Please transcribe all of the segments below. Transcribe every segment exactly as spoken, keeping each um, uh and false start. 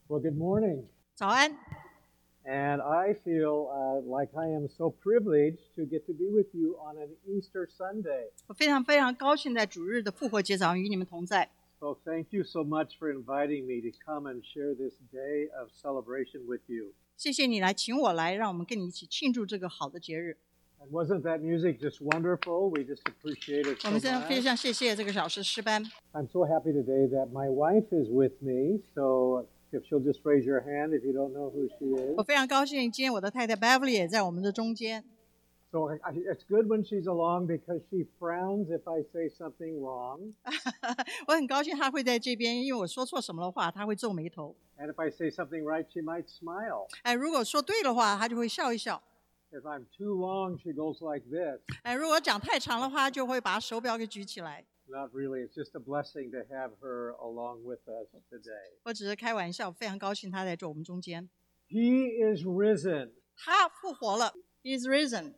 Well, good morning. 早安。 And I feel uh, like I am so privileged to get to be with you on an Easter Sunday. 我非常非常高兴在主日的复活节早上与你们同在。 So thank you so much for inviting me to come and share this day of celebration with you. 谢谢你来请我来，让我们跟你一起庆祝这个好的节日。 And wasn't that music just wonderful? We just appreciate it 我 so 们现在非 much. 常谢谢这个小时诗班。 I'm so happy today that my wife is with me. So if she'll just raise your hand if you don't know who she 我 is. 非常高兴，今天我的太太 Beverly 也在我们的中间。 So I, I, it's good when she's along because she frowns if I say something wrong. 我很高兴她会在这边，因为我说错什么的话，她会皱眉头。 And if I say something right, she might smile. 哎，如果说对的话，她就会笑一笑。 If I'm too long, she goes like this. 哎，如果讲太长的话，就会把手表给举起来。 Not really. It's just a blessing to have her along with us today. 我只是开玩笑，非常高兴她在这我们中间。 He is risen. 她复活了 ，He is risen。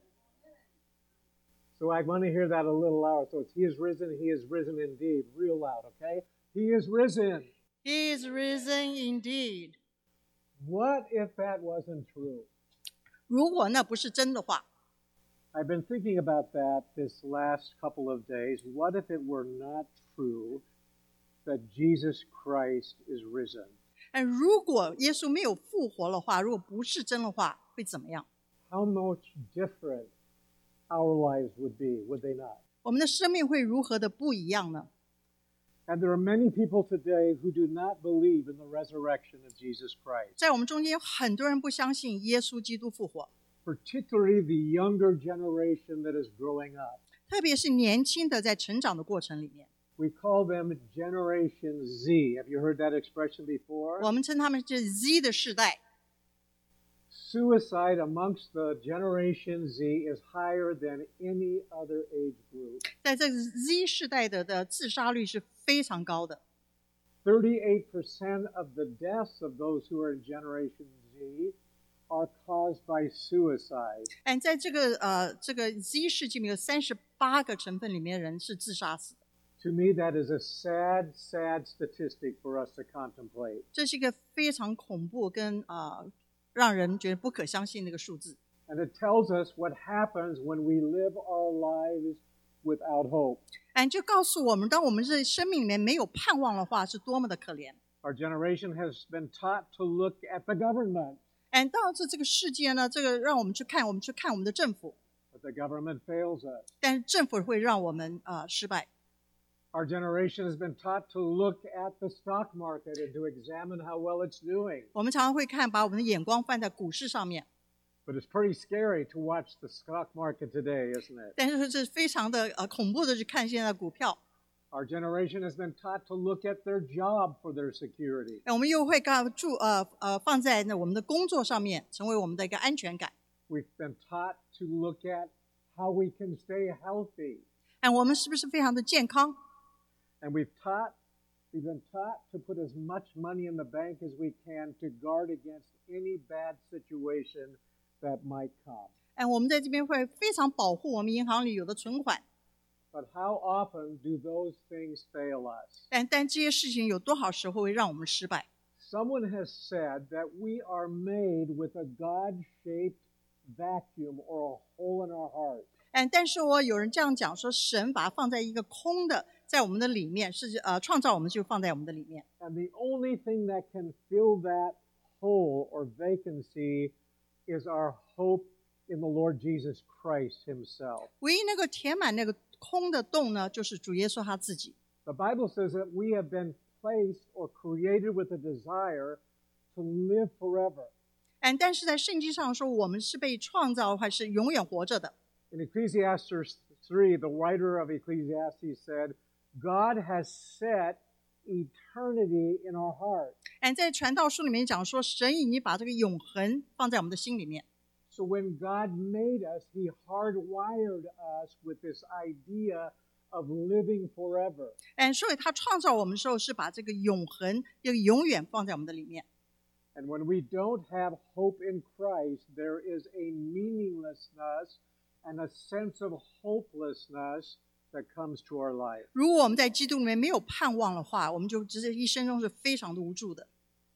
So I want to hear that a little louder. So it's He is risen. He is risen indeed. Real loud, okay? He is risen. He is risen indeed。 What if that wasn't true? 如果那不是真的话， I've been thinking about that this last couple of days. What if it were not true that Jesus Christ is risen? 哎，如果耶稣没有复活的话，如果不是真的话，会怎么样？ How much different our lives would be, would they not? 我们的生命会如何的不一样呢？ And there are many people today who do not believe in the resurrection of Jesus Christ, 在我们中间有很多人不相信耶稣基督复活， particularly the younger generation that is growing up. 特别是年轻的在成长的过程里面， We call them Generation Z. Have you heard that expression before? 我们称他们是 Z 的世代。 Suicide amongst the Generation Z is higher than any other age group. 在这个 Z 世代的的自杀率是非常高的， thirty-eight percent of the deaths of those who are in Generation Z are caused by suicide. 哎，在这个呃这个 Z 世纪里面有三十八个成分里面的人是自杀死的， To me, that is a sad, sad statistic for us to contemplate. 这是一个非常恐怖跟啊、呃、让人觉得不可相信的一个数字。 And it tells us what happens when we live our lives without hope. 哎，就告诉我们，当我们这生命里面没有盼望的话，是多么的可怜。 Our generation has been taught to look at the government, 哎，到这这个世界呢，这个让我们去看，我们去看我们的政府， but the government fails us. 但是政府会让我们啊、呃、失败。 Our generation has been taught to look at the stock market and to examine how well it's doing. 我们常常会看，把我们的眼光放在股市上面， But it's pretty scary to watch the stock market today, isn't it? 但是这非常的呃恐怖的去看现在的股票。 Our generation has been taught to look at their job for their security. 哎，我们又会干注呃呃放在那我们的工作上面，成为我们的一个安全感。 We've been taught to look at how we can stay healthy. 哎，我们是不是非常的健康？ And we've taught, we've been taught to put as much money in the bank as we can to guard against any bad situation that might come. 哎，我们在这边会非常保护我们银行里有的存款， But how often do those things fail us? 但但这些事情有多少时候会让我们失败？ Someone has said that we are made with a God-shaped vacuum or a hole in our heart. 哎，但是我有人这样讲说，神把它放在一个空的，在我们的里面，是呃创造我们就放在我们的里面。 And the only thing that can fill that hole or vacancy is our hope in the Lord Jesus Christ himself. 唯一那个填满那个空的洞呢，就是主耶稣他自己。 The Bible says that we have been placed or created with a desire to live forever. 哎，但是在圣经上说，我们是被创造还是永远活着的。 In Ecclesiastes three, the writer of Ecclesiastes said, God has set eternity in our heart. 哎，在传道书里面讲说，神已经把这个永恒放在我们的心里面。 So when God made us, he hardwired us with this idea of living forever. 哎，所以他创造我们的时候是把这个永恒、这个永远放在我们的里面。 And when we don't have hope in Christ, there is a meaninglessness and a sense of hopelessness that comes to our life. 如果我们在基督里面没有盼望的话，我们就只是一生中是非常的无助的。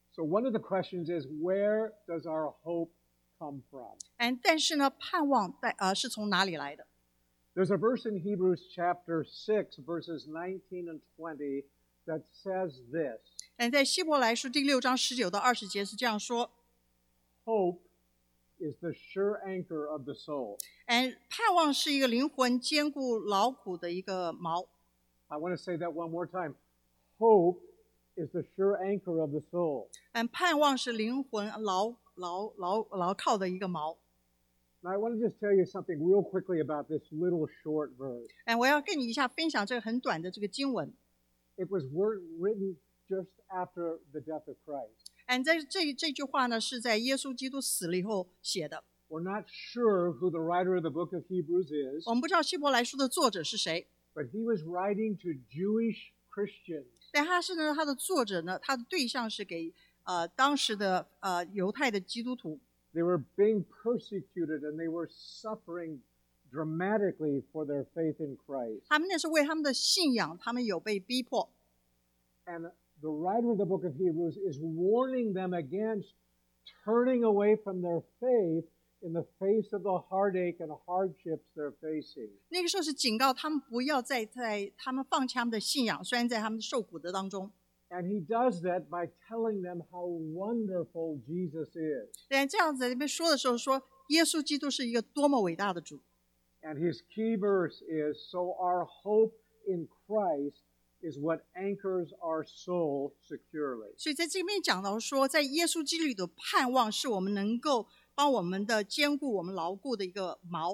So one of the questions is, where does our hope come from? And 但是呢，盼望在呃是从哪里来的？ There's a verse in Hebrews chapter six, verses nineteen and twenty, that says this. 但在希伯来书第六章十九到二十节是这样说 Hope is the sure anchor of the soul. ，and 盼望是一个灵魂坚固劳苦的一个锚。 I want to say that one more time. Hope is the sure anchor of the soul. 嗯，盼望是灵魂牢牢牢牢靠的一个锚。 Now, I want to just tell you something real quickly about this little short verse. 哎，我要跟你一下分享这个很短的这个经文。 It was word written just after the death of Christ. 嗯，在这这句话呢，是在耶稣基督死了以后写的。 We're not sure who the writer of the book of Hebrews is, 我们不知道希伯来书的作者是谁， but he was writing to Jewish Christians. 但他是呢，他的作者呢，他的对象是给呃当时的呃犹太的基督徒。 They were being persecuted and they were suffering dramatically for their faith in Christ. 他们那是为他们的信仰，他们有被逼迫。 And the writer of the book of Hebrews is warning them against turning away from their faith in the face of the heartache and hardships they're facing. 那个时候是警告他们不要再在他们放弃他们的信仰，虽然在他们受苦的当中。 And he does that by telling them how wonderful Jesus is. 但这样子在这边说的时候说，耶稣基督是一个多么伟大的主。 And his key verse is, so our hope in Christ is what anchors our soul securely. 所以在这边讲到说，在耶稣基督里的盼望是我们能够帮我们的坚固我们牢固的一个锚。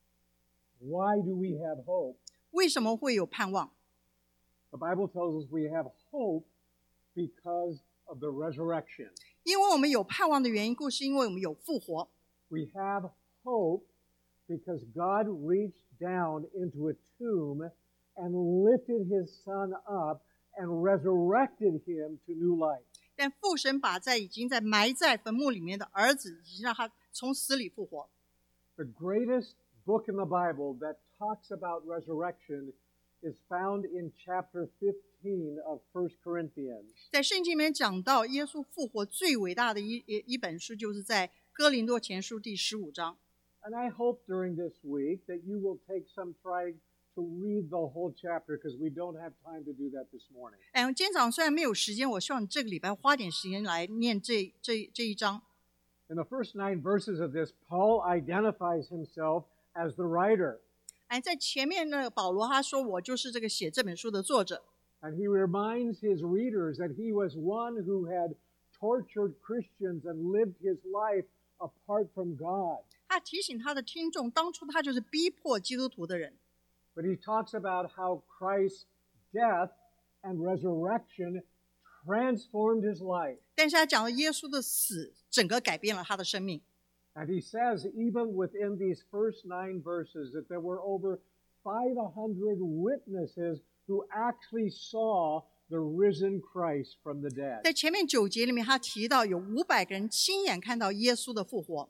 Why do we have hope? 为什么会有盼望？ The Bible tells us we have hope because of the resurrection. 因为我们有盼望的原因，故是因为我们有复活。 We have hope because God reached down into a tomb and lifted his son up and resurrected him to new life. 但父神把在已经在埋在坟墓里面的儿子，已经让他从死里复活。 The greatest book in the Bible that talks about resurrection is found in chapter fifteen of First Corinthians. 在圣经里面讲到耶稣复活最伟大的一一一本书，就是在哥林多前书第十五章。 And I hope during this week that you will take some try to read the whole chapter because we don't have time to do that this morning. 哎，今天早上虽然没有时间，我希望你这个礼拜花点时间来念这这这一章。 In the first nine verses of this, Paul identifies himself as the writer. 哎，在前面呢，保罗他说我就是这个写这本书的作者。 And he reminds his readers that he was one who had tortured Christians and lived his life apart from God. 他提醒他的听众，当初他就是逼迫基督徒的人。 But he talks about how Christ's death and resurrection transformed his life. 但是他讲了耶稣的死，整个改变了他的生命。 And he says, even within these first nine verses, that there were over five hundred witnesses who actually saw the risen Christ from the dead. 在前面九节里面，他提到有五百个人亲眼看到耶稣的复活。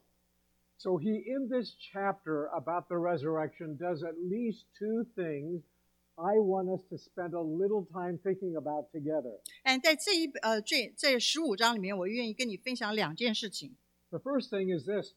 So he, in this chapter about the resurrection, does at least two things I want us to spend a little time thinking about together. 嗯，在这一呃这这十五章里面，我愿意跟你分享两件事情。 The first thing is this.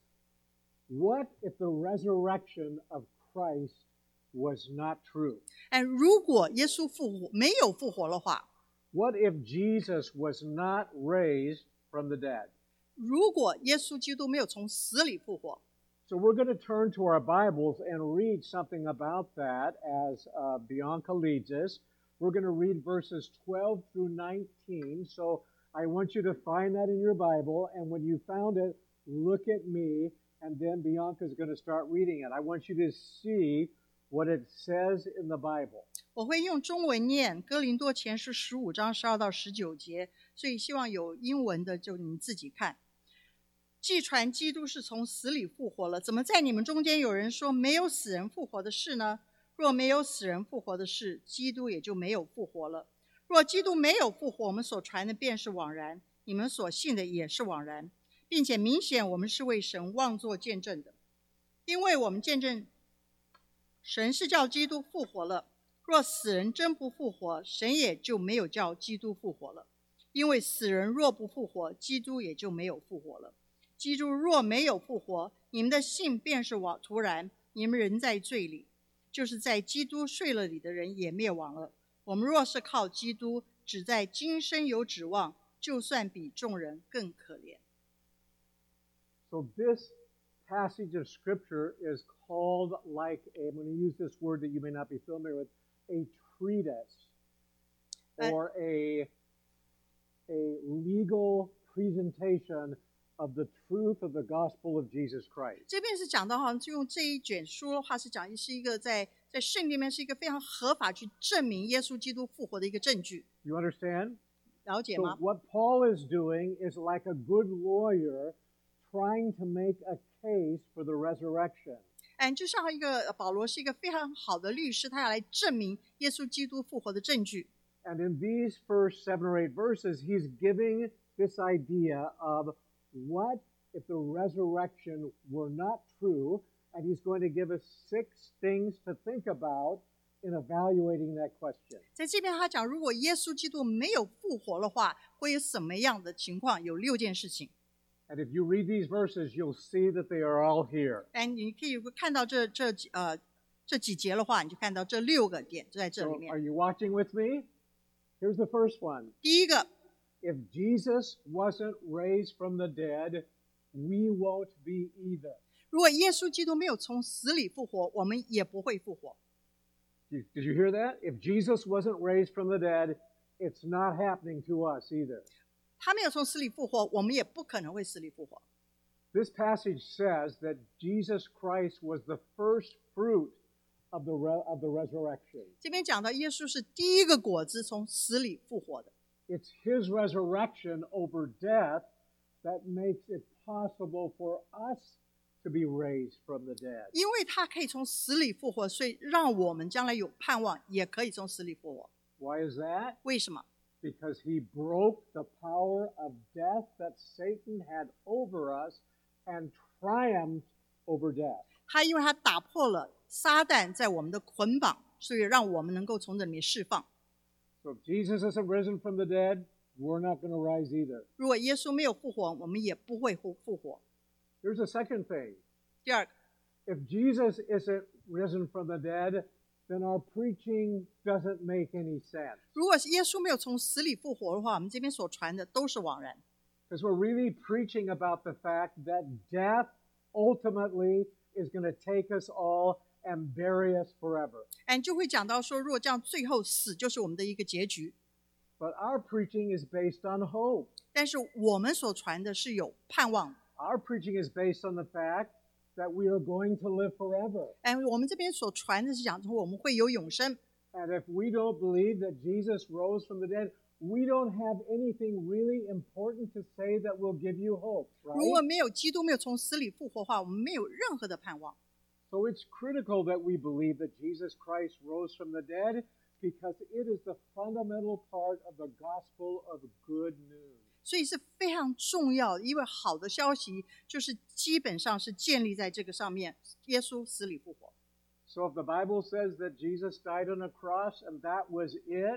What if the resurrection of Christ was not true? 哎，如果耶稣复活没有复活的话， What if Jesus was not raised from the dead? 如果耶稣基督没有从死里复活， So we're going to turn to our Bibles and read something about that as uh, Bianca leads us. We're going to read verses twelve through nineteen. So I want you to find that in your Bible. And when you found it, look at me. And then Bianca's going to start reading it. I want you to see what it says in the Bible. 我会用中文念哥林多前书十五章十二到十九节，所以希望有英文的就你们自己看。既传基督是从死里复活了，怎么在你们中间有人说没有死人复活的事呢？若没有死人复活的事，基督也就没有复活了。若基督没有复活，我们所传的便是枉然，你们所信的也是枉然，并且明显我们是为神妄作见证的，因为我们见证神是叫基督复活了。若死人真不复活，神也就没有叫基督复活了。 因为死人若不复活，基督也就没有复活了。基督若没有复活，你们的信便是枉徒然，你们仍在罪里，就是在基督睡了里的人也灭亡了。我们若是靠基督，只在今生有指望，就算比众人更可怜。 So this passage of Scripture is called, like, a, I'm going to use this word that you may not be familiar with, a treatise or a, a legal presentation of the truth of the gospel of Jesus Christ. 这边是讲到，好像就用这一卷书的话，是讲是一个在在圣经里面是一个非常合法去证明耶稣基督复活的一个证据。 You understand? 了解 So 吗？ what Paul is doing is like a good lawyer trying to make a case for the resurrection. 哎，就像一个保罗是一个非常好的律师，他要来证明耶稣基督复活的证据。 And in these first seven or eight verses, he's giving this idea of what if the resurrection were not true, and he's going to give us six things to think about in evaluating that question. 在这边他讲，如果耶稣基督没有复活的话，会有什么样的情况？有六件事情。 And if you read these verses, you'll see that they are all here. 哎，你可以看到这这几呃这几节的话，你就看到这六个点就在这 So 里面 are。you watching with me? Here's the first one. 第一个， If Jesus wasn't raised from the dead, we won't be either. 如果耶稣基督没有从死里复活，我们也不会复活。 Did did you hear that? If Jesus wasn't raised from the dead, it's not happening to us either. 他没有从死里复活，我们也不可能会死里复活。 This passage says that Jesus Christ was the first fruit of the, re- of the resurrection. 这边讲到耶稣是第一个果子从死里复活的， It's his resurrection over death that makes it possible for us to be raised from the dead. 因为他可以从死里复活，所以让我们将来有盼望，也可以从死里复活。 Why is that? 为什么？ Because he broke the power of death that Satan had over us and triumphed over death. 他因为他打破了撒旦在我们的捆绑，所以让我们能够从这里面释放。 So if Jesus isn't risen from the dead, we're not going to rise either. 如果耶稣没有复活，我们也不会复复活。 Here's the second thing. 第二个， If Jesus isn't risen from the dead, then our preaching doesn't make any sense. 如果是耶稣没有从死里复活的话，我们这边所传的都是枉然。 Because we're really preaching about the fact that death ultimately is going to take us all and bury us forever. 哎，就会讲到说，如果这样，最后死就是我们的一个结局。 But our preaching is based on hope. 但是我们所传的是有盼望的。 Our preaching is based on the fact that we are going to live forever. 哎，我们这边所传的是讲说我们会有永生。 And if we don't believe that Jesus rose from the dead, we don't have anything really important to say that will give you hope, 如果 right? 没有基督没有从死里复活的话，我们没有任何的盼望。 So it's critical that we believe that Jesus Christ rose from the dead because it is the fundamental part of the gospel of good news. 所以是非常重要的，因为好的消息就是基本上是建立在这个上面，耶稣死里复活。 So if the Bible says that Jesus died on a cross and that was it,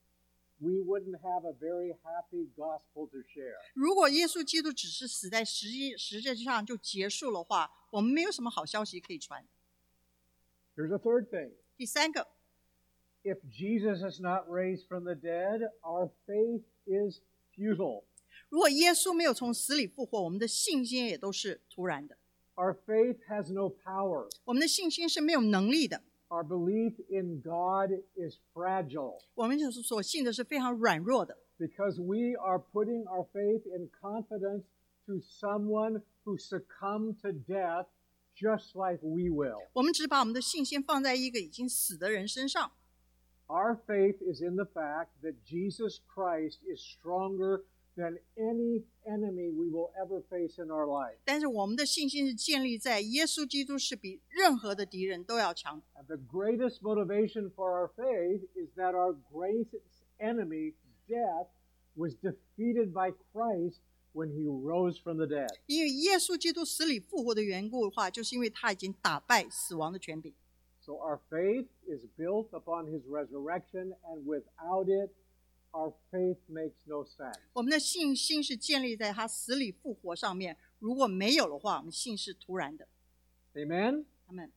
we wouldn't have a very happy gospel to share. 如果耶稣基督只是死在十字十字架上就结束的话，我们没有什么好消息可以传。 Here's a third thing. 第三个， If Jesus is not raised from the dead, our faith is futile. 如果耶稣没有从死里复活，我们的信心也都是徒然的。 Our faith has no power. 我们的信心是没有能力的， Our belief in God is fragile 我们就是所信的是非常软弱的， because we are putting our faith in confidence to someone who succumbed to death just like we will. 我们只把我们的信心放在一个已经死的人身上。 Our faith is in the fact that Jesus Christ is stronger than any enemy we will ever face in our life. 但是我们的信心是建立在耶稣基督是比任何的敌人都要强。 And the greatest motivation for our faith is that our greatest enemy, death, was defeated by Christ when he rose from the dead. 因为耶稣基督死里复活的缘故的话，就是因为他已经打败死亡的权柄。 So our faith is built upon his resurrection, and without it, our faith makes no sense. 我们的信心是建立在他死里复活上面，如果没有的话，我们信是突然的。 Amen? 阿们。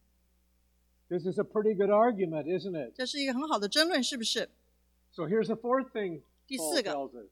This is a pretty good argument, isn't it? 这是一个很好的争论，是不是？ So here's the fourth thing 第 Paul 四个， tells us.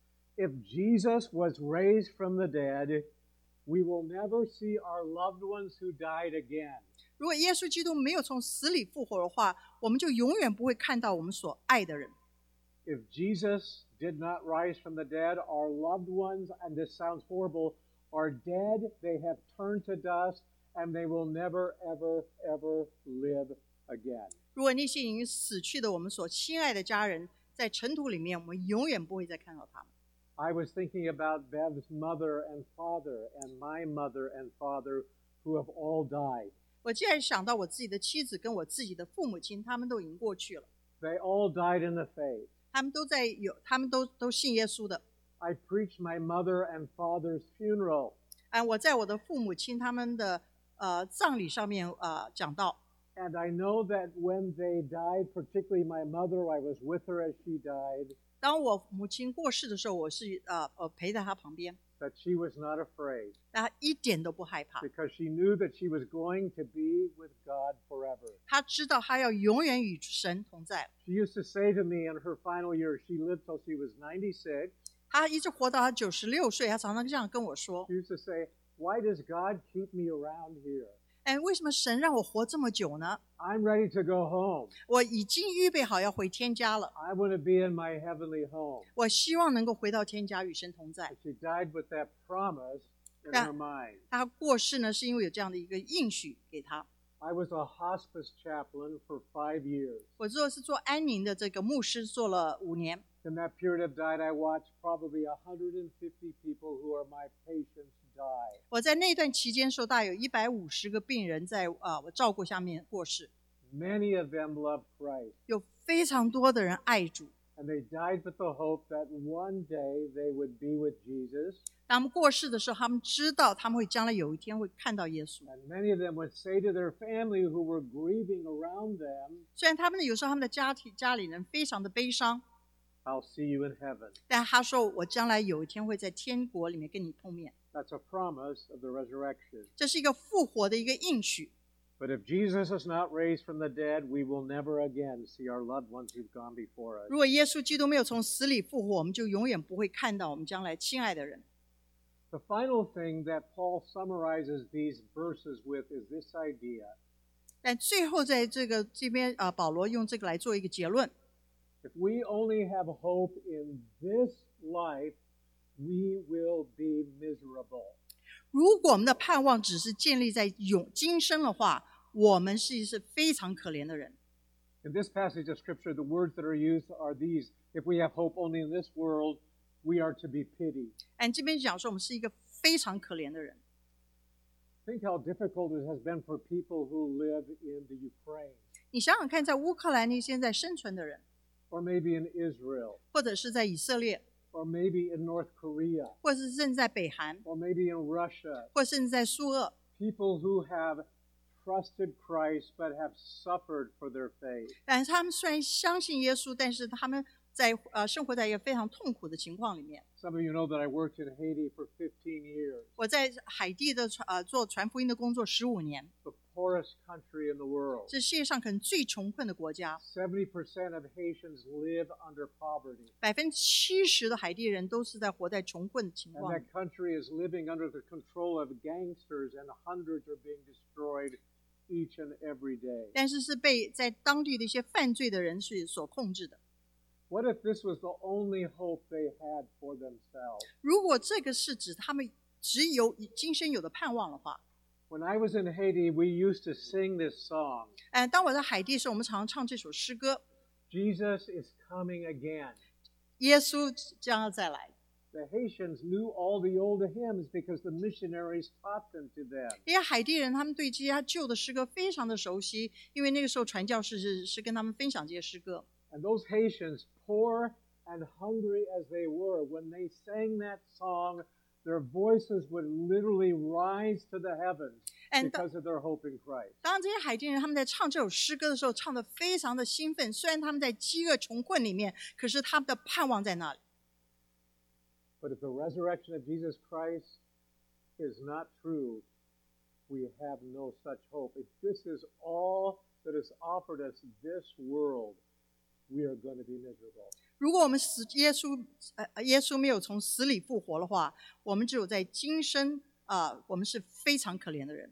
If Jesus was raised from the dead, we will never see our loved ones who died again. 如果耶稣基督没有从死里复活的话，我们就永远不会看到我们所爱的人。 If Jesus did not rise from the dead, our loved ones, and this sounds horrible, are dead. They have turned to dust, and they will never, ever, ever live again. 如果那些已经死去的我们所亲爱的家人在尘土里面，我们永远不会再看到他们。 I was thinking about Bev's mother and father, and my mother and father, who have all died. 我既然想到我自己的妻子跟我自己的父母亲，他们都已经过去了， They all died in the faith. 他们都在有，他们都都信耶稣的。 I preached my mother and father's funeral. 啊，我在我的父母亲他们的呃葬礼上面呃讲到， And I know that when they died, particularly my mother, I was with her as she died, 当我母亲过世的时候，我是呃呃陪在她旁边， that she was not afraid 但她一点都不害怕， because she knew that she was going to be with God forever. 她知道她要永远与神同在。 She used to say to me in her final years, she lived till she was ninety-six. 她一直活到她九十六岁，她常常这样跟我说 She used to say, why does God keep me around here?：“ 哎，为什么神让我活这么久呢？ I'm ready to go home. 我已经预备好要回天家了， I want to be in my heavenly home. 我希望能够回到天家与神同在。 And she died with that promise in Yeah. her mind. ” 她过世呢，是因为有这样的一个应许给她。 I was a hospice chaplain for five years. 我做是做安宁的这个牧师，做了五年。 In that period of time, I watched probably one hundred fifty people who are my patients die. 我在那段期间，受大有一百五十个病人在啊、呃我照顾下面过世， Many of them loved Christ, 有非常多的人爱主。 and they died with the hope that one day they would be with Jesus. 当他们过世的时候，他们知道他们会将来有一天会看到耶稣。 And many of them would say to their family who were grieving around them, 虽然他们有时候他们的家庭家里人非常的悲伤， I'll see you in heaven. 但他说我将来有一天会在天国里面跟你碰面。 That's a promise of the resurrection. 这是一个复活的一个应许。 But if Jesus is not raised from the dead, we will never again see our loved ones who've gone before us. 如果耶稣基督没有从死里复活，我们就永远不会看到我们将来亲爱的人。 The final thing that Paul summarizes these verses with is this idea. 但最后在这个这边啊、呃保罗用这个来做一个结论。 If we only have hope in this life, we will be miserable. 如果我们的盼望只是建立在永今生的话，我们是是非常可怜的人。 In this passage of Scripture, the words that are used are these. If we have hope only in this world, we are to be pitied. 按这边讲说，我们是一个非常可怜的人。 Think how difficult it has been for people who live in the Ukraine, 你想想看，在乌克兰那些在生存的人， or maybe in Israel, 或者是在以色列， or maybe in North Korea, 或者是正在北韩， or maybe in Russia, 或甚至在苏俄， people who have trusted Christ but have suffered for their faith. 但是他们虽然相信耶稣，但是他们在呃生活在一个非常痛苦的情况里面。 Some of you know that I worked in Haiti for fifteen years, 我在海地的传呃做传福音的工作十五年， the poorest country in the world. 是世界上可能最穷困的国家， seventy percent of Haitians live under poverty. 百分之七十的海地人都是在活在穷困的情 And 况里 that。country is living under the control of gangsters, and hundreds are being destroyed each and every day. 但是是被在当地的一些犯罪的人是所控制的。 What if this was the only hope they had for themselves? 如果这个是指他们只有今生有的盼望的话， When I was in Haiti, we used to sing this song, 呃，当我在海地的时候，我们常常唱这首诗歌： Jesus is coming again. 耶稣将要再来。 The Haitians knew all the old hymns because the missionaries taught them to them. 因为海地人他们对这些旧的诗歌非常的熟悉，因为那个时候传教士是是跟他们分享这些诗歌。 And those Haitians, poor and hungry as they were, when they sang that song, their voices would literally rise to the heavens And because of their hope in Christ. 当这些海地人他们在唱这首诗歌的时候，唱得非常的兴奋。虽然他们在饥饿穷困里面，可是他们的盼望在那里。 But if the resurrection of Jesus Christ is not true, we have no such hope. If this is all that is offered us this world, we are going to be miserable. 如果我们死耶稣呃耶稣没有从死里复活的话，我们只有在今生啊、呃，我们是非常可怜的人。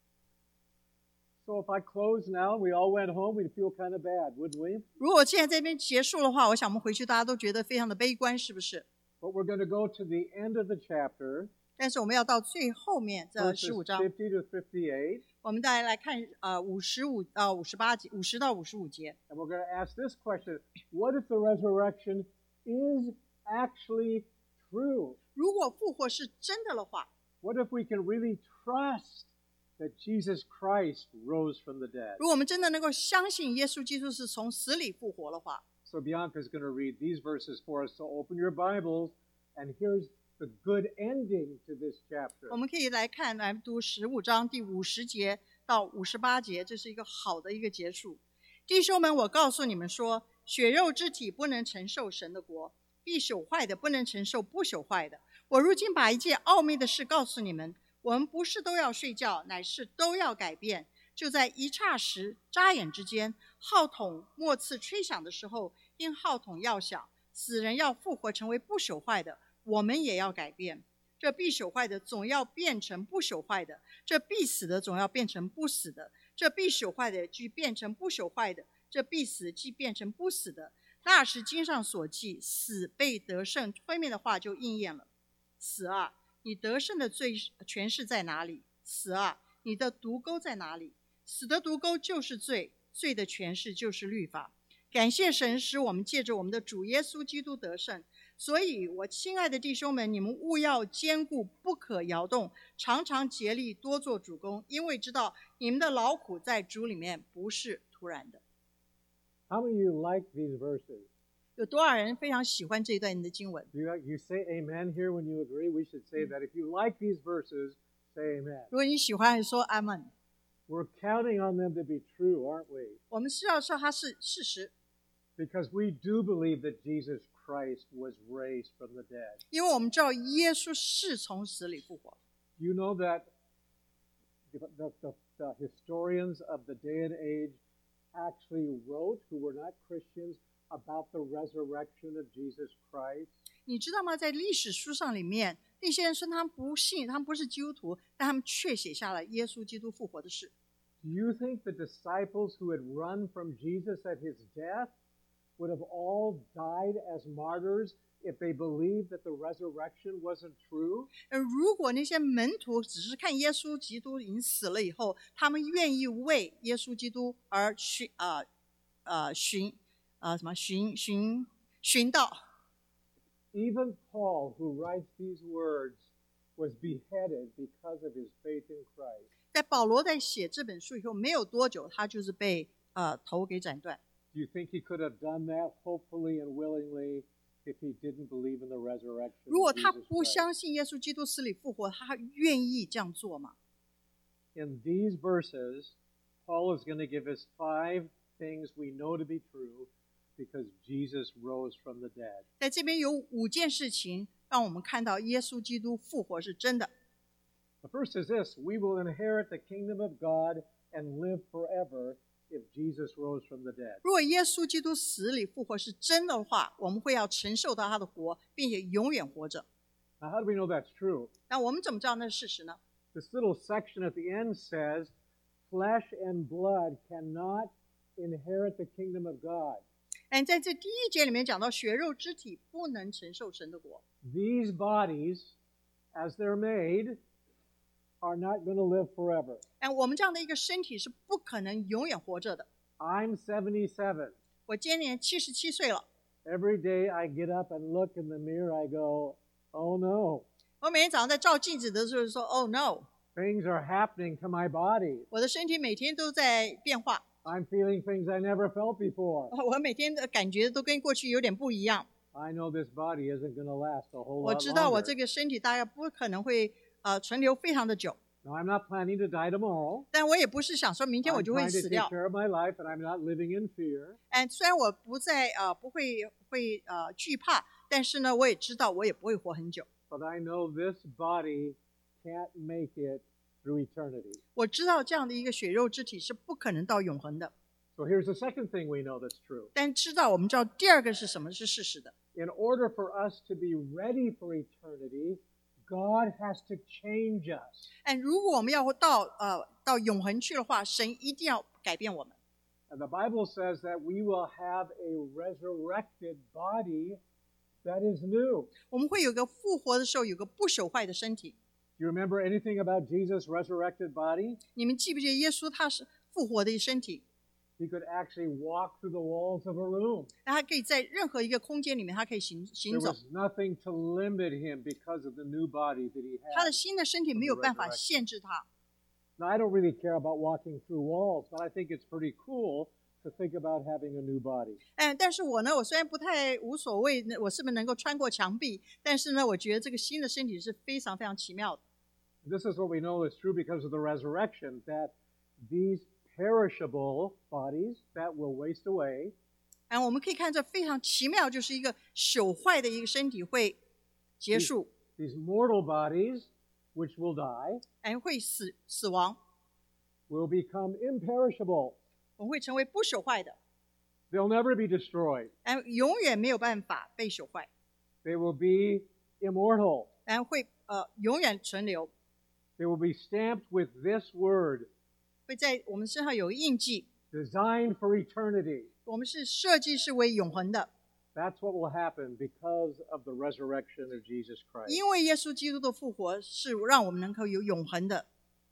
So if I close now, we all went home, we'd feel kind of bad, wouldn't we? 如果现在这边结束的话，我想我们回去大家都觉得非常的悲观，是不是？ But we're going to go to the end of the chapter, 但是我们要到最后面这 verses 十五章， fifty to fifty-eight, 我们大家来看呃五十五到五十八节，五十到五十五节。 and we're going to ask this question: What if the resurrection is actually true? 如果复活是真的的话， What if we can really trust that Jesus Christ rose from the dead? 如果我们真的能够相信耶稣基督是从死里复活的话， So Bianca is going to read these verses for us. So open your Bibles, and here's the good ending to this chapter. 我们可以来看来读十五章第五十节到五十八节，这是一个好的一个结束。弟兄们，我告诉你们说，血肉之体不能承受神的国，必朽坏的不能承受不朽坏的。我如今把一件奥秘的事告诉你们，我们不是都要睡觉，乃是都要改变。就在一霎时眨眼之间，号筒末次吹响的时候，因号筒要响，死人要复活成为不朽坏的，我们也要改变。这必朽坏的总要变成不朽坏的，这必死的总要变成不死的，这必朽坏的即变成不朽坏的，这必死即变成不死的。那时经上所记，死被得胜推灭的话就应验了。死啊，你得胜的罪权势在哪里？死啊，你的毒钩在哪里？死的毒钩就是罪，罪的权势就是律法。感谢神，使我们借着我们的主耶稣基督得胜。所以我亲爱的弟兄们，你们务要坚固，不可摇动，常常竭力多做主工，因为知道你们的劳苦在主里面不是突然的。 How many of you like these verses? 有多少人非常喜欢这一段的经文？ You, you say amen here when you agree. We should say that. If you like these verses, say amen. 如果你喜欢，说阿门。 We're counting on them to be true, aren't we? 我们是要说它是事实， Because we do believe that Jesus Christ was raised from the dead. 因为我们知道耶稣是从死里复活。 You know that the, the, the, the historians of the day and age actually wrote, who were not Christians, about the resurrection of Jesus Christ. 你知道吗？在历史书上里面，那些人说他们不信，他们不是基督徒，但他们却写下了耶稣基督复活的事。 Do you think the disciples who had run from Jesus at his death would have all died as martyrs if they believed that the resurrection wasn't true? 而如果那些门徒只是看耶稣基督已经死了以后，他们愿意为耶稣基督而寻啊呃寻啊、呃、什么寻寻寻道。 Even Paul, who writes these words, was beheaded because of his faith in Christ. 在保罗在写这本书以后没有多久，他就是被呃头给斩断。 Do you think he could have done that hopefully and willingly if he didn't believe in the resurrection 如果 of 他 Jesus 不 Christ? 相信耶稣基督死里复活，他愿意这样做吗？ In these verses, Paul is going to give us five things we know to be true because Jesus rose from the dead. 在这边有五件事情让我们看到耶稣基督复活是真的。 The first is this: we will inherit the kingdom of God and live forever if Jesus rose from the dead. 如果耶稣基督死里复活是真的话，我们会要承受到他的国，并且永远活着。 Now, how do we know that's true? 那我们怎么知道那是事实呢？ This little section at the end says, flesh and blood cannot inherit the kingdom of God. 哎，在这第一节里面讲到血肉之体不能承受神的国， These bodies, as they're made, are not going to live forever. 哎，我们这样的一个身体是不可能永远活着的。 I'm seventy-seven. 我今年七十七岁了， Every day I get up and look in the mirror, I go, oh no, 我每天早上在照镜子的时候说 ：“Oh no， things are happening to my body. 我的身体每天都在变化， I'm feeling things I never felt before. 我每天的感觉都跟过去有点不一样。” I know this body isn't going to last a whole 我 lot 知道我 longer. 这个身体大概不可能会呃存留非常的久， Now, I'm not planning to die tomorrow. 但我也不是想说明天我 I'm 就会 trying to 死 take 掉。 care of my life, and I'm not living in fear. 哎，虽然我不在呃不会会呃惧怕，但是呢，我也知道我也不会活很久。 But I know this body can't make it through eternity. 我知道这样的一个血肉之体是不可能到永恒的。 So here's the second thing we know that's true. 但知道我们知道第二个是什么是事实的。 In order for us to be ready for eternity, God has to change us. 哎，如果我们要到呃到永恒去的话，神一定要改变我们。 And the Bible says that we will have a resurrected body that is new. 我们会有个复活的时候，有个不朽坏的身体。 Do you remember anything about Jesus' resurrected body? 你们记不记得耶稣他是复活的身体？ He could actually walk through the walls of a room. 他可以在任何一个空间里面，他可以行 There 行走。 was nothing to limit him because of the new body that he 他的 had. 新的身体没有办法限制他。 Now, I don't really care about walking through walls, but I think it's pretty cool to think about having a new body. 哎，但是我呢，我虽然不太无所谓，我是不是能够穿过墙壁？但是呢，我觉得这个新的身体是非常非常奇妙的。 This is what we know is true because of the resurrection, that these perishable bodies that will waste away, 哎，我们可以看这非常奇妙，就是一个朽坏的一个身体会结束， these mortal bodies, which will die, 哎，会死死亡， will become imperishable. 我们会成为不朽坏的， They'll never be destroyed. 哎，永远没有办法被朽坏， They will be immortal. 哎，会呃永远存留， They will be stamped with this word, 会在我们身上有印记。 designed for eternity. 我们是设计是为永恒的， That's what will happen because of the resurrection of Jesus Christ. 因为耶稣基督的复活是让我们能够有永恒的。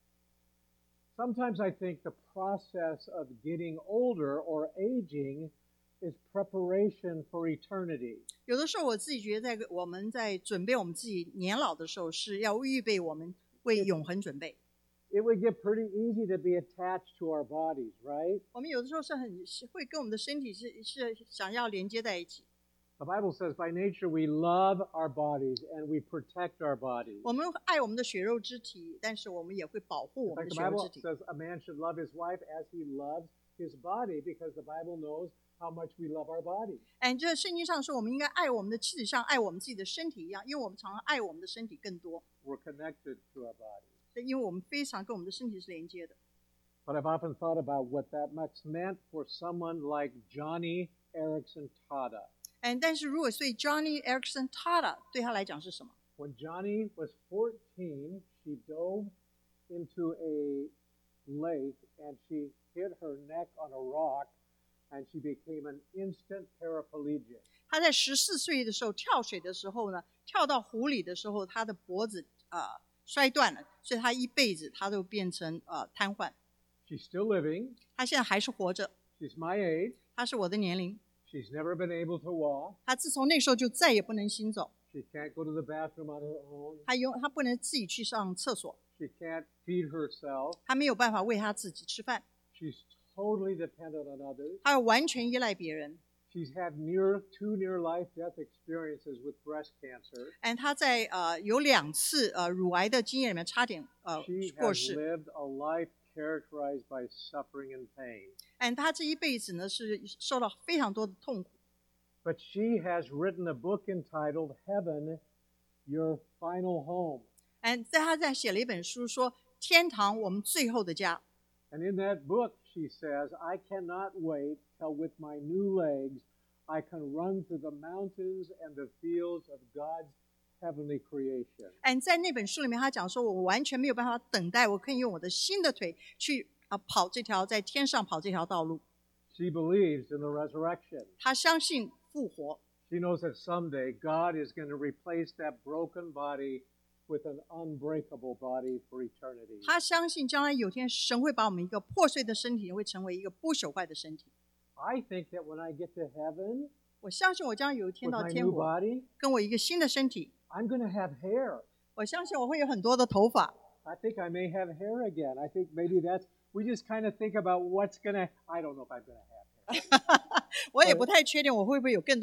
Sometimes I think the process of getting older or aging is preparation for eternity. 有的时候我自己觉得，在我们在准备我们自己年老的时候，是要预备我们为永恒准备。 It would get pretty easy to be attached to our bodies, right? 我们有的时候是很是会跟我们的身体是是想要连接在一起。 The Bible says by nature we love our bodies and we protect our bodies. 我们爱我们的血肉之体，但是我们也会保护 In 我们 fact, 的 the 血肉 Bible 之体。 says a man should love his wife as he loves his body because the Bible knows how much we love our bodies. 哎，这圣经上说，我们应该爱我们的妻子，像爱我们自己的身体一样，因为我们常常爱我们的身体更多， We're connected to our bodies. 因为我们非常跟我们的身体是连接的。 But I've often thought about what that much meant for someone like Johnny Erickson Tada. 哎，但是如果所以 Johnny Erickson Tada 对他来讲是什么？ When Johnny was fourteen, she dove into a lake and she hit her neck on a rock and she became an instant paraplegic. 他在十四岁的时候跳水的时候呢，跳到湖里的时候，他的脖子呃摔断了，所以他一辈子他都变成呃瘫痪。 She's still living. 他现在还是活着， She's my age. 他是我的年龄。 She's never been able to walk. 他自从那时候就再也不能行走， She can't go to the bathroom on her own. 他有他不能自己去上厕所， She can't feed herself. 他没有办法为他自己吃饭， She's totally dependent on others. 他要完全依赖别人。 She's had near two near-life death experiences with breast cancer. 哎，他在呃有两次呃乳癌的经验里面差点呃 She 过 has 世。 lived a life characterized by suffering and pain. 哎，他这一辈子呢是受到非常多的痛苦。 But she has written a book entitled Heaven, Your Final Home. 哎，在他在写了一本书说天堂我们最后的家。 And in that book, she says, I cannot wait till with my new legs I can run through the mountains and the fields of God's heavenly creation. 哎，在那本书里面，他讲说，我完全没有办法等待，我可以用我的新的腿去啊、呃、跑这条在天上跑这条道路。 She believes in the resurrection. 他相信复活， She knows that someday God is going to replace that broken body with an unbreakable body for eternity. 他相信将来有天神会把我们一个破碎的身体会成为一个不朽坏的身体。 I think that when I get to heaven 我相信我将有一天 with 到 my 天 new 国， body, 跟我一个新的身体。 I'm going to have hair. 我相信我会有很多的头发。 I think I may have hair again. I think maybe that's, we just kind of think about what's going to, I don't know if I'm going to have hair. 我也不太确定我会不会有更多的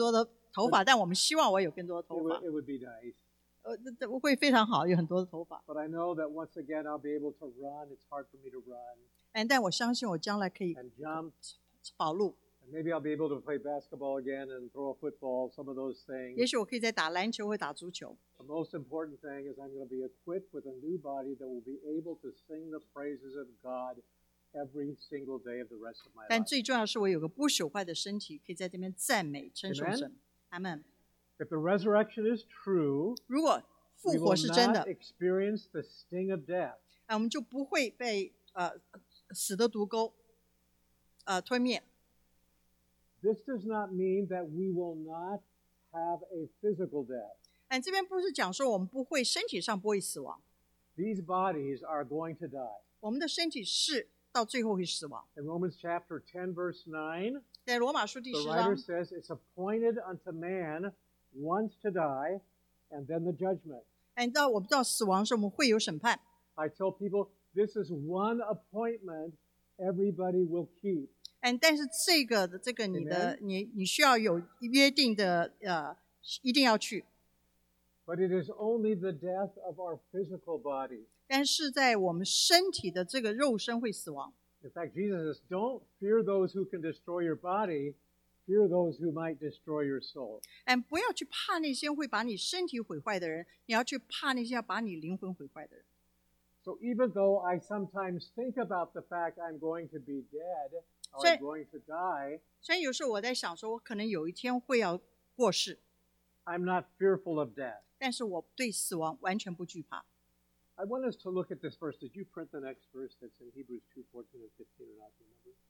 头发，但我们希望我有更多的 It 头发 would,，it would be nice. 呃，这这会非常好，有很多的头发。 But I know that once again I'll be able to run. It's hard for me to run 嗯，但我相信我将来可以 and jump. 跑路， And maybe I'll be able to play basketball again and throw a football, some of those things. 也许我可以再打篮球或打足球。 The most important thing is I'm going to be equipped with a new body that will be able to sing the praises of God every single day of the rest of my 但 life. 最重要的是，我有个不朽坏的身体，可以在这边赞美称颂 Amen. 神。阿门。 If the resurrection is true, 如果复 we 活 will 是真 not 的， experience the sting of death. 啊，我们就不会被呃死的毒钩呃吞灭。 This does not mean that we will not have a physical death. 但这边不是讲说我们不会身体上不会死亡， These bodies are going to die. 我们的身体是到最后会死亡。 In Romans chapter ten, verse nine, 在罗马书第 the 十 writer 章， says, It's appointed unto man once to die, and then the judgment. 按照我们知道死亡的时候，我们会有审判。 I tell people, this is one appointment everybody will keep. 嗯，但是这个的这个你的你你需要有约定的呃，一定要去。 But it is only the death of our physical body. 但是在我们身体的这个肉身会死亡。 In fact, Jesus says, don't fear those who can destroy your body, fear those who might destroy your soul. 嗯，不要去怕那些会把你身体毁坏的人，你要去怕那些要把你灵魂毁坏的人。 So even though I sometimes think about the fact I'm going to be dead or 所以- I'm going to die, 虽然有时候我在想说，我可能有一天会要过世， I'm not fearful of death. 但是我对死亡完全不惧怕。 I want us to look at this verse. Did you print the next verse that's in Hebrews two, fourteen and fifteen or not? Do you remember?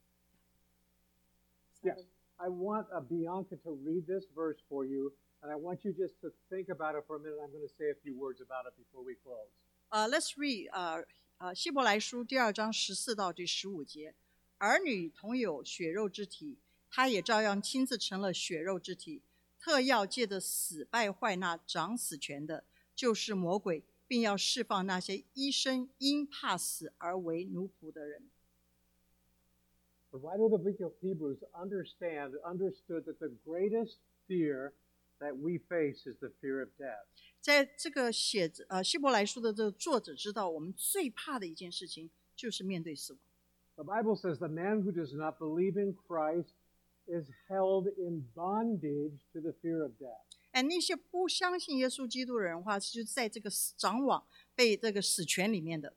Yes. I want uh, Bianca to read this verse for you, and I want you just to think about it for a minute. I'm going to say a few words about it before we close. 呃、uh, Let's read 呃、uh, 呃希伯来书第二章十四到第十五节，儿女同有血肉之体，他也照样亲自成了血肉之体，特要借着死败坏那掌死权的，就是魔鬼，并要释放那些一生因怕死而为奴仆的人。 The writer of the book of Hebrews understand, understood that the greatest fear that we face is the fear of death. 在这个写呃希伯来书的这个作者知道，我们最怕的一件事情就是面对死亡。 The Bible says the man who does not believe in Christ is held in bondage to the fear of death. 哎，那些不相信耶稣基督的人的话，就在这个掌网被这个死权里面的。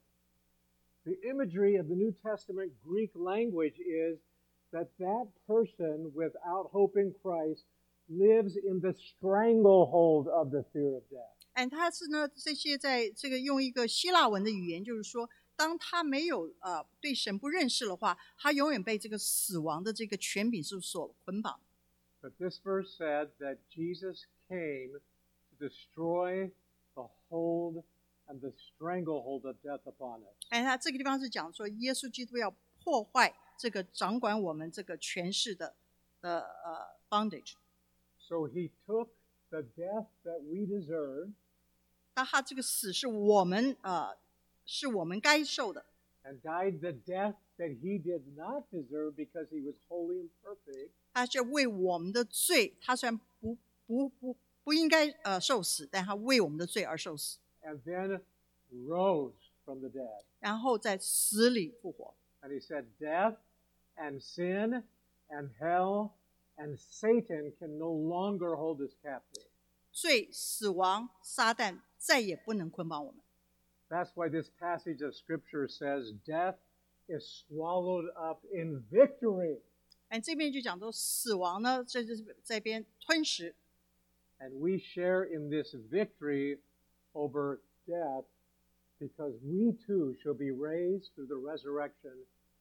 The imagery of the New Testament Greek language is that that person without hope in Christ lives in the stranglehold of the fear of death. 哎，他是呢，这些在这个用一个希腊文的语言，就是说，当他没有呃对神不认识的话，他永远被这个死亡的这个权柄是所捆绑。 But this verse said that Jesus came to destroy the hold and the stranglehold of death upon us. 哎，他这个地方是讲说，耶稣基督要破坏这个掌管我们这个权势的的呃 bondage。 So he took the death that we deserve 那他这个死是我们呃是我们该受的， and died the death that he did not deserve because he was holy and perfect. 他就为我们的罪，他虽然不不不不应该呃受死，但他为我们的罪而受死， And then rose from the dead. 然后在死里复活。 And he said, death and sin and hell and Satan can no longer hold us captive. 罪、死亡、撒旦再也不能捆绑我们。 That's why this passage of Scripture says death is swallowed up in victory. 哎，这边就讲说死亡呢，这就是这边吞食， And we share in this victory over death because we too shall be raised through the resurrection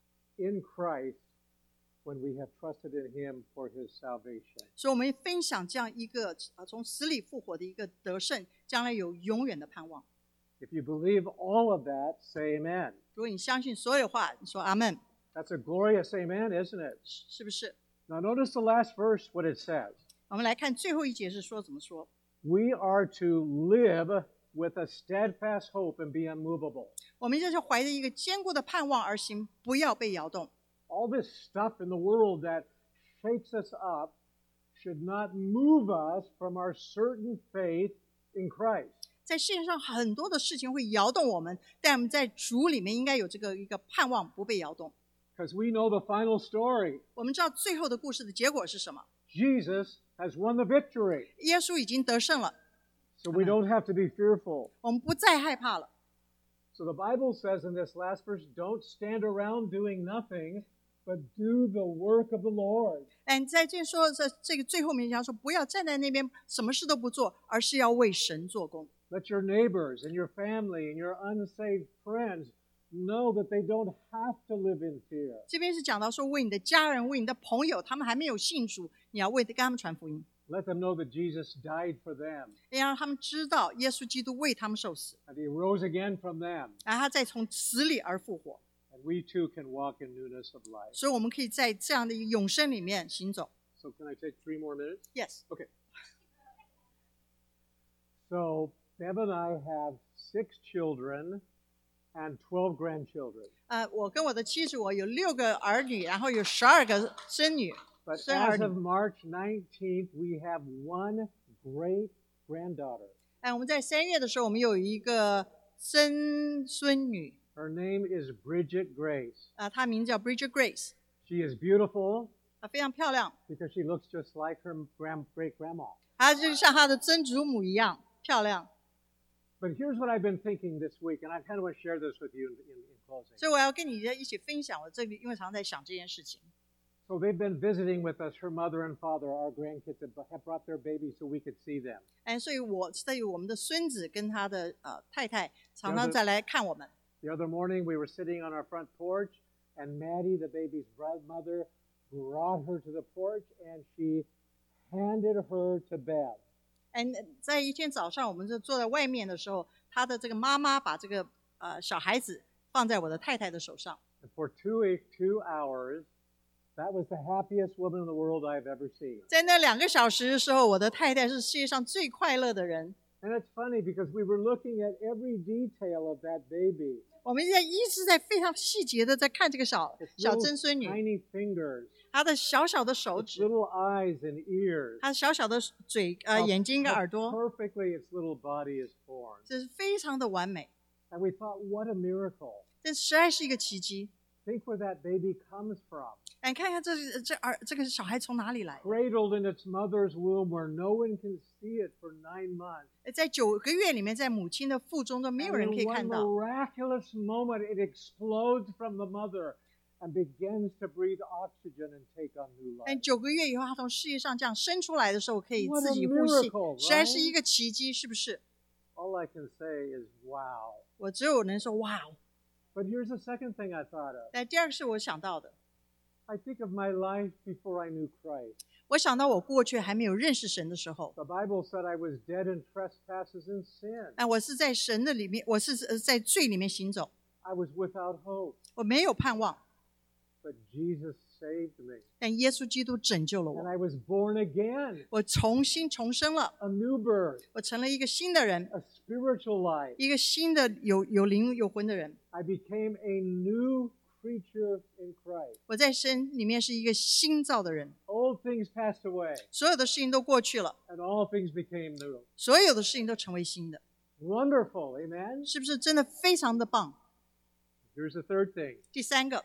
in Christ when we have trusted in him for his salvation. 所以我们分享这样一个呃从死里复活的一个得胜，将来有永远的盼望。 If you believe all of that, say amen. 如果你相信所有的话，你说阿门， That's a glorious amen, isn't it? 是不是？ Now notice the last verse, what it says. 我们来看最后一节是说怎么说。 We are to live with a steadfast hope and be unmovable. 我们就是怀着一个坚固的盼望而行，不要被摇动。 All this stuff in the world that shakes us up should not move us from our certain faith in Christ. 在世界上很多的事情会摇动我们，但我们在主里面应该有这个一个盼望，不被摇动。 Because we know the final story. 我们知道最后的故事的结果是什么？ Jesus has won the victory. 耶稣已经得胜了， So we don't have to be fearful. 我们不再害怕了。 So the Bible says in this last verse, don't stand around doing nothing, but do the work of the Lord. 哎，在这说这这个最后面讲说，不要站在那边什么事都不做，而是要为神做工。 Let your neighbors and your family and your unsaved friends know that they don't have to live in fear. 这边是讲到说，为你的家人、为你的朋友，他们还没有信主，你要为跟他们传福音， Let them know that Jesus died for them 要让他们知道耶稣基督为他们受死， and he rose again from them. 然后他再从死里而复活， And we too can walk in newness of life. 所以我们可以在这样的一个永生里面行走。 So can I take three more minutes? Yes， Okay. So Deb and I have six children and twelve grandchildren. 呃，我跟我的妻子，我有六个儿女，然后有十二个孙女。 But 生儿 as 女 of March nineteenth, we have one great granddaughter. 哎，我们在三月的时候，我们有一个曾孙女， Her name is Bridget Grace. 啊、她名叫 Bridget Grace， She is beautiful 啊、非常漂亮， because she looks just like her grand, great grandma. 她就像她的曾祖母一样漂亮。 But here's what I've been thinking this week, and I kind of want to share this with you in, in, in closing. 所以我要跟你一起分享我这里，因为常常在想这件事情。 So they've been visiting with us. Her mother and father, our grandkids, have have brought their babies so we could see them. 哎，所以我对我们的孙子跟他的呃太太常常再来看我们。 The other morning, we were sitting on our front porch, and Maddie, the baby's mother, brought her to the porch, and she handed her to bed. 哎，在一天早上，我们就坐在外面的时候，他的这个妈妈把这个呃小孩子放在我的太太的手上。 And for two, two hours, that was the happiest woman in the world I've ever seen. 在那两个小时的时候，我的太太是世界上最快乐的人。 And it's funny because we were looking at every detail of that baby. 我们现在一直在非常细节的在看这个小 Its 小 little 曾孙女， tiny fingers, 她的小小的手 its 指， little eyes and ears. 她小小的嘴呃 how- 眼睛跟 how 耳朵， perfectly its little body is formed. 这是非常的完美。 And we thought, what a miracle. 这实在是一个奇迹。 Think where that baby comes from. 哎，看看这这儿这个小孩从哪里来？ Cradled in its mother's womb where no one can see it for nine months. 在九个月里面，在母亲的腹中都没有 And 人可以 in one 看到。 miraculous moment, it explodes from the mother and begins to breathe oxygen and take on new life. 但九个月以后，他从世界上这样生出来的时候，可以 What 自 a 己呼吸， miracle, 实在是 right? 一个奇迹，是不是？ All I can say is, wow. 我只有能说哇哦。 But here's the second thing I thought of. 但第二个是我想到的， I think of my life before I knew Christ. 我想到我过去还没有认识神的时候， The Bible said I was dead in trespasses and sin. 哎，我是在神的里面，我是呃在罪里面行走， I was without hope. 我没有盼望， But Jesus saved me. 但耶稣基督拯救了 And 我， I was born again. 我重新重生了， A new birth. 我成了一个新的人， A spiritual life. 一个新的有有灵有魂的人。 I became a new creature in Christ. 我在神里面是一个新造的人， Old things passed away, 所有的事情都过去了， and all things became new. 所有的事情都成为新的， Wonderful, amen? 是不是真的非常的棒？ Here's the third thing. 第三个，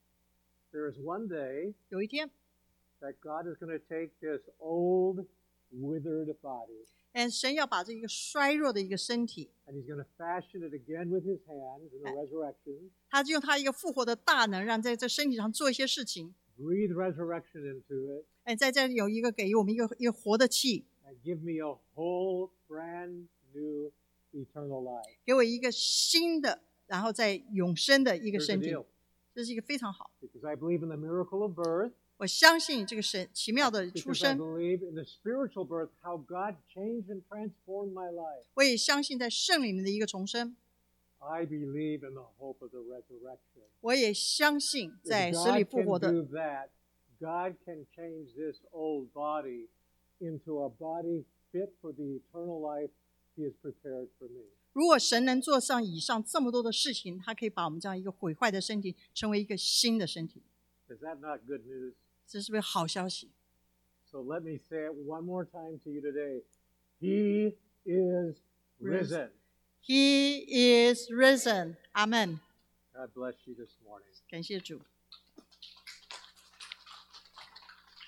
There is one day 有一天， that God is going to take this old, withered body, 嗯，神要把这一个衰弱的一个身体， and He's going to fashion it again with His hands in the resurrection, 他就用他一个复活的大能，让在这身体上做一些事情， breathe resurrection into it, 哎，在这里有一个给我们一个一个活的气， and give me a whole brand new eternal life. 给我一个新的，然后在永生的一个 Here's the 身体， deal. 这是一个非常好。 Because I believe in the miracle of birth, 我相信这个神奇妙的出 because I 生， believe in the spiritual birth, how God changed and transformed my life. 我也相信在圣里面的一个重生， I believe in the hope of the resurrection. 我也相信 If 在死里 God 复活 can 的。 do that, God can change this old body into a body fit for the eternal life He has prepared for me. 如果神能做上以上这么多的事情，他可以把我们这样一个毁坏的身体，成为一个新的身体， Is that not good news? 这是不是好消息？ So let me say it one more time to you today. He is risen. He is risen. Amen. God bless you this morning. 感谢主。